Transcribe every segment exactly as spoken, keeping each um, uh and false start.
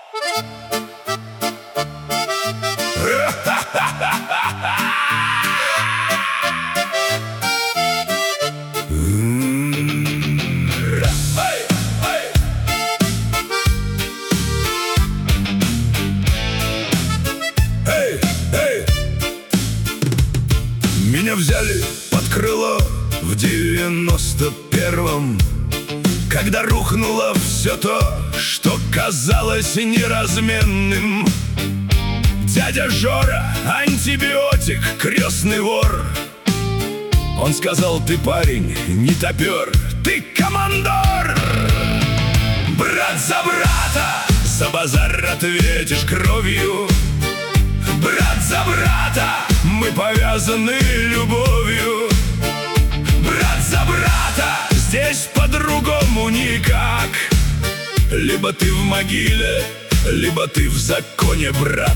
Меня взяли под крыло в девяносто первом, когда рухнуло все то, что казалось неразменным. Дядя Жора, антибиотик, крестный вор. Он сказал: ты парень, не топер, ты командор. Брат за брата, за базар ответишь кровью. Брат за брата, мы повязаны любовью. Брат за брата, здесь по-другому никак. Либо ты в могиле, либо ты в законе, брат.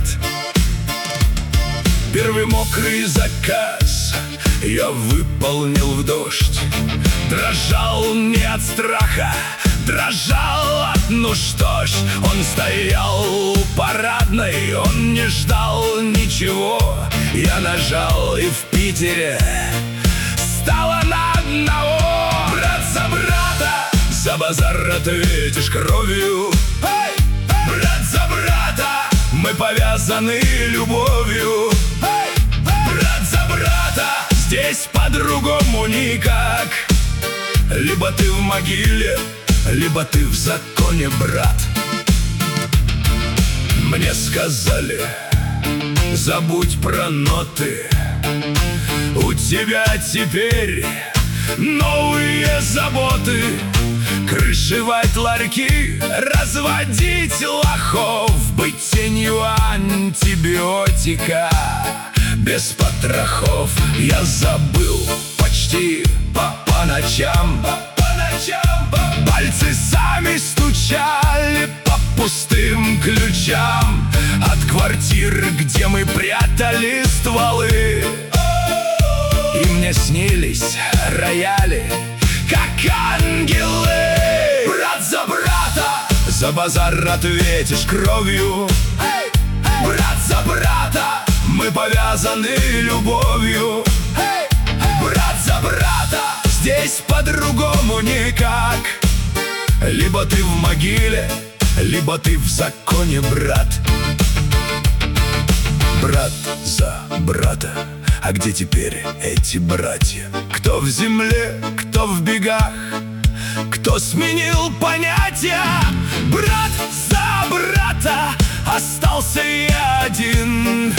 Первый мокрый заказ я выполнил в дождь. Дрожал не от страха, дрожал от ну что ж. Он стоял у парадной, он не ждал ничего. Я нажал, и в Питере стало на одного. Брат за брата, за базар ответишь кровью. Брат за брата, мы повязаны любовью. Брат за брата, здесь по-другому никак. Либо ты в могиле, либо ты в законе, брат. Мне сказали: забудь про ноты, у тебя теперь новые заботы. Крышевать ларьки, разводить лохов, быть тенью антибиотика без потрохов. Я забыл почти по, по ночам, по, по ночам по. Пальцы сами стучали по пустым ключам от квартир, где мы прятали стволы. И мне снились рояли, как ангелы. Брат за брата, за базар ответишь кровью. Брат за брата, мы повязаны любовью. Брат за брата, здесь по-другому никак. Либо ты в могиле, либо ты в законе, брат. Брат за брата, а где теперь эти братья? Кто в земле, кто в бегах, кто сменил понятия? Брат за брата, остался я один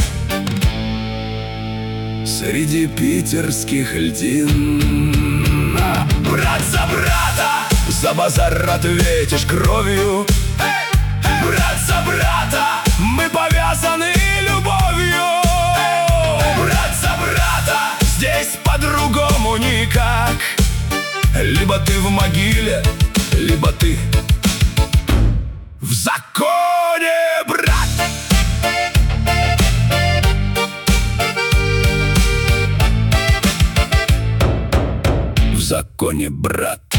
среди питерских льдин. Брат за брата, за базар ответишь кровью. Брат за брата, мы повязаны любовью. Брат за брата, здесь по-другому никак. Либо ты в могиле, либо ты в законе, брат. В законе, брат.